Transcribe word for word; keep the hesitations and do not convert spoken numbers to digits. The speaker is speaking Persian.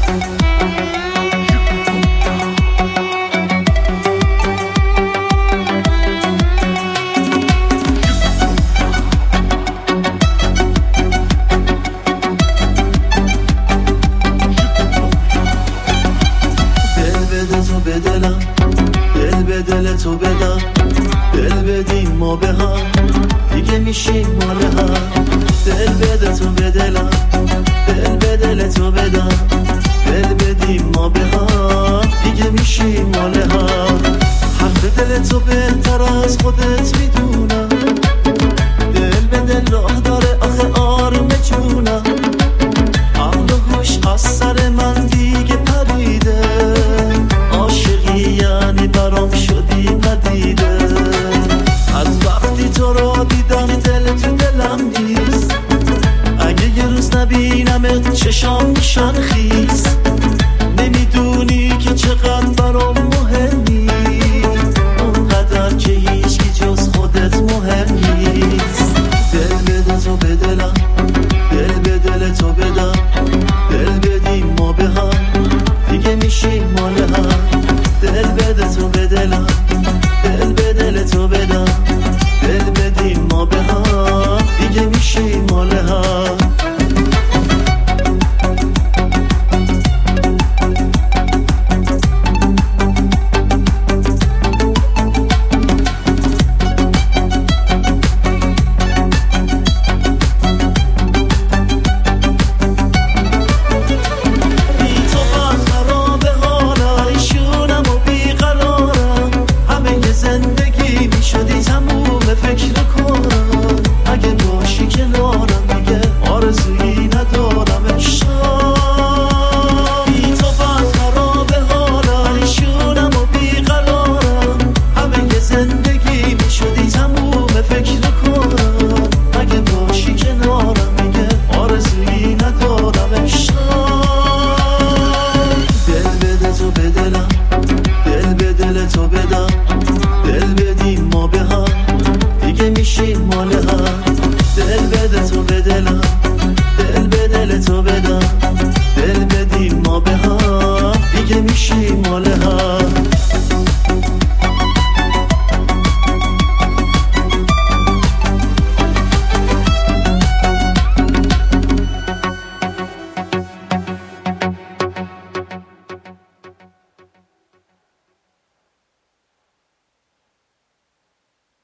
دل به دل تو بدم، دل بدیم ما به هم دیگه میشیم مال هم. دل بده تو به دلم، دل به دل تو بدم، دل بدیم ما به هم دیگه میشیم مال هم. حرف دل تو بهتر از خودت میدونم، دل به دل راه داره آخه آروم جونم. عقل و هوش از سر من دیگه پریده، عاشقی یعنی برام شدی پدیده. از وقتی تو رو دیدم دل تو دلم نیست، اگه یه روز نبینمت چشام میشن خیس. نمیدونی که چقدر برام مهمی، اونقدر که هیچکی جز خودت مهم نیست. دل بده تو به دلم، دل به دل تو بدم، دل بدیم ما به هم دیگه میشیم مال هم. دل بده تو به دلم، دل به دل تو بدم، دل بدیم ما به هم دیگه میشیم مال هم. دل بده تو به دلم،